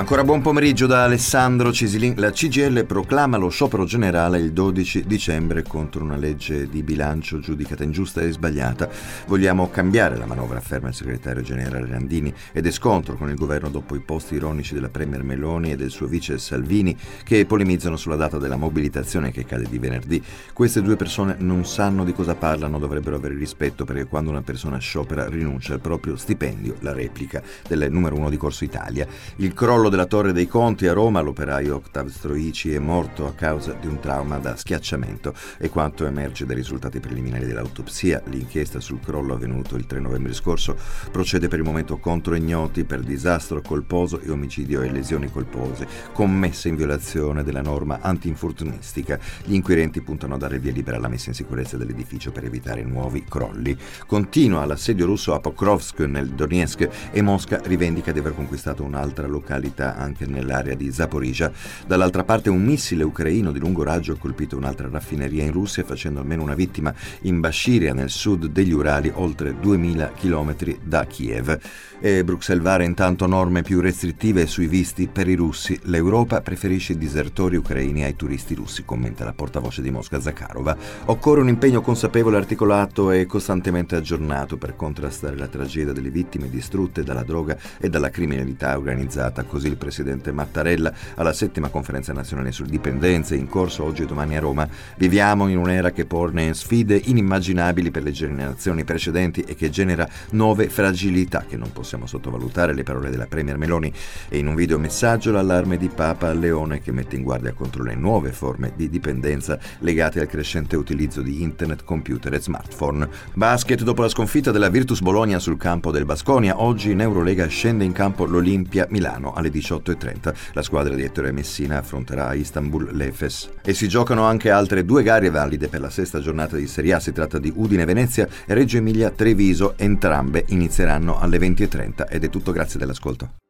Ancora buon pomeriggio da Alessandro Cisilin. La CGIL proclama lo sciopero generale il 12 dicembre contro una legge di bilancio giudicata ingiusta e sbagliata. Vogliamo cambiare la manovra, afferma il segretario generale Landini, ed è scontro con il governo dopo i post ironici della premier Meloni e del suo vice Salvini, che polemizzano sulla data della mobilitazione che cade di venerdì. Queste due persone non sanno di cosa parlano, dovrebbero avere rispetto, perché quando una persona sciopera rinuncia al proprio stipendio. La replica del numero 1 di Corso Italia. Il crollo della Torre dei Conti a Roma, l'operaio Octav Stroici è morto a causa di un trauma da schiacciamento, e quanto emerge dai risultati preliminari dell'autopsia. L'inchiesta sul crollo avvenuto il 3 novembre scorso procede per il momento contro ignoti per disastro colposo e omicidio e lesioni colpose commesse in violazione della norma antinfortunistica. Gli inquirenti puntano a dare via libera alla messa in sicurezza dell'edificio per evitare nuovi crolli. Continua l'assedio russo a Pokrovsk nel Donetsk e Mosca rivendica di aver conquistato un'altra località anche nell'area di Zaporizhzhia. Dall'altra parte un missile ucraino di lungo raggio ha colpito un'altra raffineria in Russia, facendo almeno una vittima in Bashiria, nel sud degli Urali, oltre 2000 chilometri da Kiev. E Bruxelles vara intanto norme più restrittive sui visti per i russi. L'Europa preferisce i disertori ucraini ai turisti russi, commenta la portavoce di Mosca Zakharova. Occorre un impegno consapevole, articolato e costantemente aggiornato per contrastare la tragedia delle vittime distrutte dalla droga e dalla criminalità organizzata. Così il presidente Mattarella alla 7ª conferenza nazionale sulle dipendenze in corso oggi e domani a Roma. Viviamo in un'era che pone sfide inimmaginabili per le generazioni precedenti e che genera nuove fragilità che non possiamo sottovalutare, le parole della premier Meloni. E in un video messaggio l'allarme di Papa Leone, che mette in guardia contro le nuove forme di dipendenza legate al crescente utilizzo di internet, computer e smartphone. Basket: dopo la sconfitta della Virtus Bologna sul campo del Baskonia, oggi in Eurolega scende in campo l'Olimpia Milano alle 18:30. La squadra di Ettore Messina affronterà a Istanbul l'Efes. E si giocano anche altre due gare valide per la sesta giornata di Serie A. Si tratta di Udine-Venezia e Reggio Emilia-Treviso. Entrambe inizieranno alle 20:30. Ed è tutto, grazie dell'ascolto.